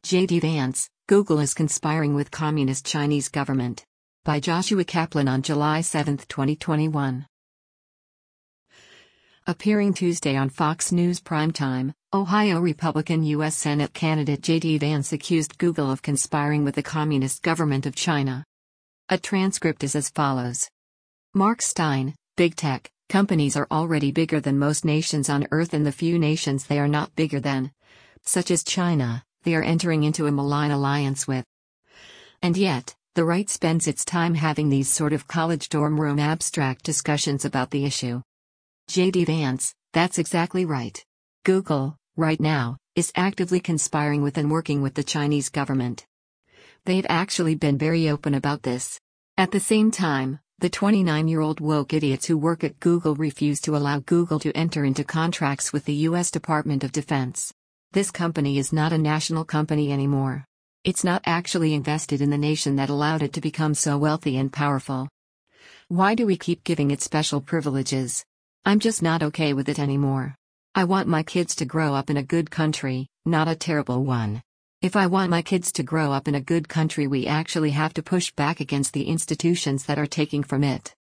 J.D. Vance, Google is conspiring with Communist Chinese government. By Joshua Kaplan on July 7, 2021. Appearing Tuesday on Fox News Primetime, Ohio Republican U.S. Senate candidate J.D. Vance accused Google of conspiring with the Communist government of China. A transcript is as follows. Mark Stein, Big Tech companies are already bigger than most nations on Earth, and the few nations they are not bigger than, such as China, they are entering into a malign alliance with. And yet, the right spends its time having these sort of college dorm room abstract discussions about the issue. J.D. Vance, that's exactly right. Google, right now, is actively conspiring with and working with the Chinese government. They've actually been very open about this. At the same time, the 29-year-old woke idiots who work at Google refuse to allow Google to enter into contracts with the U.S. Department of Defense. This company is not a national company anymore. It's not actually invested in the nation that allowed it to become so wealthy and powerful. Why do we keep giving it special privileges? I'm just not okay with it anymore. I want my kids to grow up in a good country, not a terrible one. If I want my kids to grow up in a good country, we actually have to push back against the institutions that are taking from it.